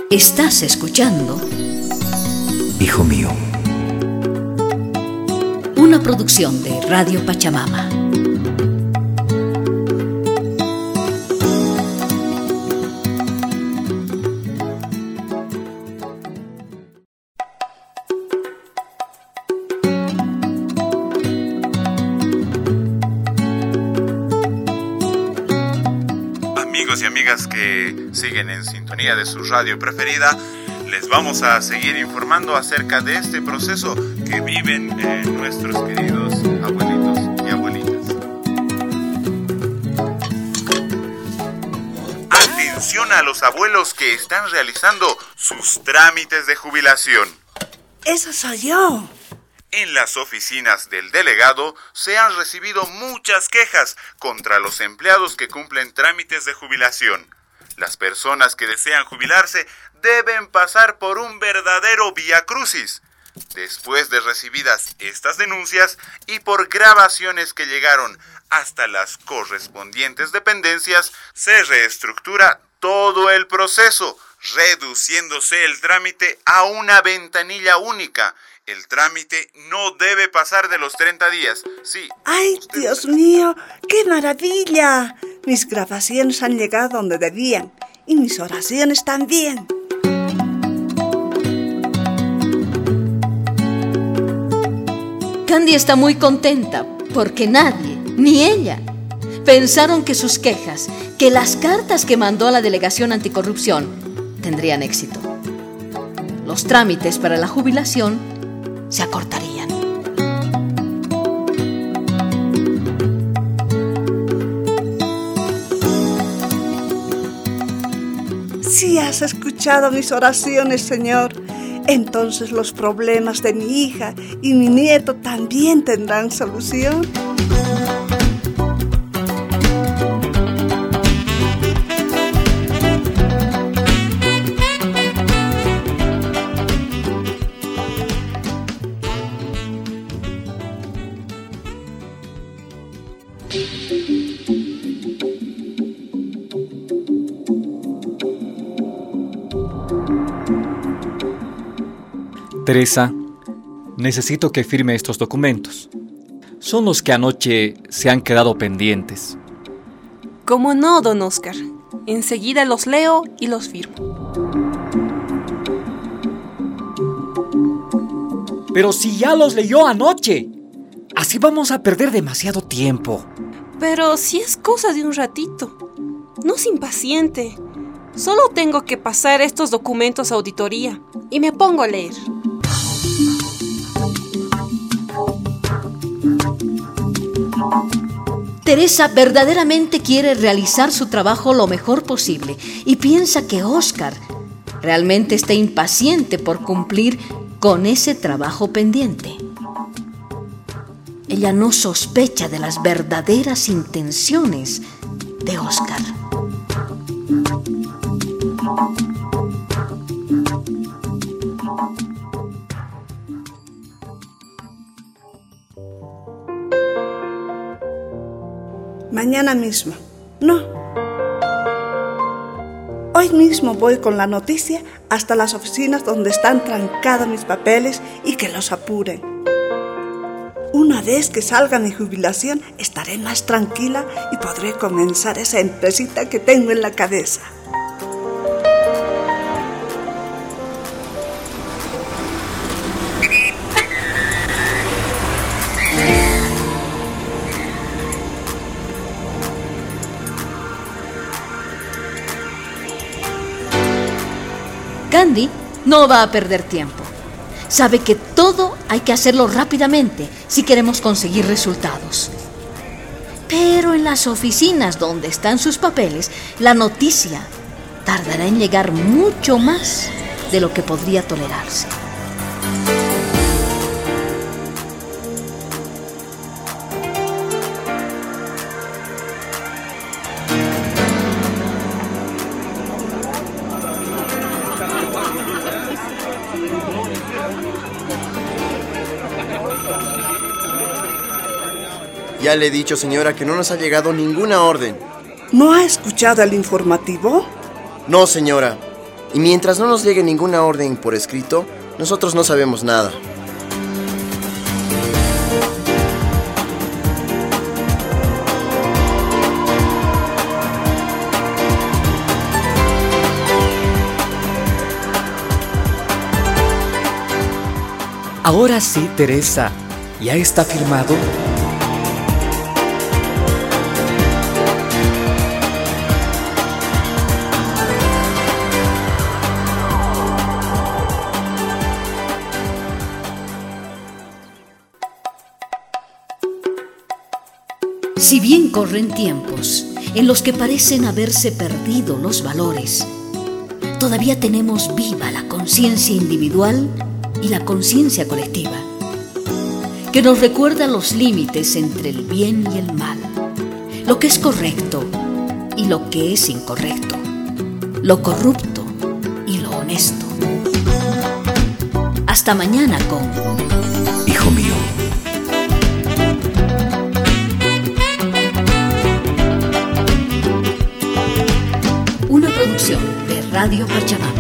Estás escuchando Hijo mío, una producción de Radio Pachamama. Amigos y amigas que siguen en sintonía de su radio preferida, les vamos a seguir informando acerca de este proceso que viven nuestros queridos abuelitos y abuelitas. Atención a los abuelos que están realizando sus trámites de jubilación. ¡Eso soy yo! En las oficinas del delegado se han recibido muchas quejas contra los empleados que cumplen trámites de jubilación. Las personas que desean jubilarse deben pasar por un verdadero viacrucis. Después de recibidas estas denuncias y por grabaciones que llegaron hasta las correspondientes dependencias, se reestructura todo el proceso, reduciéndose el trámite a una ventanilla única. El trámite no debe pasar de los 30 días. Sí. ¡Ay, Dios mío! ¡Qué maravilla! Mis grabaciones han llegado donde debían. Y mis oraciones también. Candy está muy contenta porque nadie, ni ella, pensaron que sus quejas, que las cartas que mandó a la Delegación Anticorrupción tendrían éxito. Los trámites para la jubilación se acortarían. Si has escuchado mis oraciones, Señor, entonces los problemas de mi hija y mi nieto también tendrán solución. Teresa, necesito que firme estos documentos. Son los que anoche se han quedado pendientes. ¿Cómo no, don Oscar? Enseguida los leo y los firmo. Pero si ya los leyó anoche, así vamos a perder demasiado tiempo. Pero si es cosa de un ratito. No se impaciente. Solo tengo que pasar estos documentos a auditoría y me pongo a leer. Teresa verdaderamente quiere realizar su trabajo lo mejor posible y piensa que Oscar realmente está impaciente por cumplir con ese trabajo pendiente. Ella no sospecha de las verdaderas intenciones de Oscar. Mañana mismo. No. Hoy mismo voy con la noticia hasta las oficinas donde están trancados mis papeles y que los apuren. Una vez que salga mi jubilación, estaré más tranquila y podré comenzar esa empresita que tengo en la cabeza. Candy no va a perder tiempo. Sabe que todo hay que hacerlo rápidamente si queremos conseguir resultados. Pero en las oficinas donde están sus papeles, la noticia tardará en llegar mucho más de lo que podría tolerarse. Ya le he dicho, señora, que no nos ha llegado ninguna orden. ¿No ha escuchado el informativo? No, señora. Y mientras no nos llegue ninguna orden por escrito, nosotros no sabemos nada. Ahora sí, Teresa, ¿ya está firmado? Si bien corren tiempos en los que parecen haberse perdido los valores, todavía tenemos viva la conciencia individual y la conciencia colectiva, que nos recuerda los límites entre el bien y el mal, lo que es correcto y lo que es incorrecto, lo corrupto y lo honesto. Hasta mañana con Hijo mío. una producción de Radio Pachamama.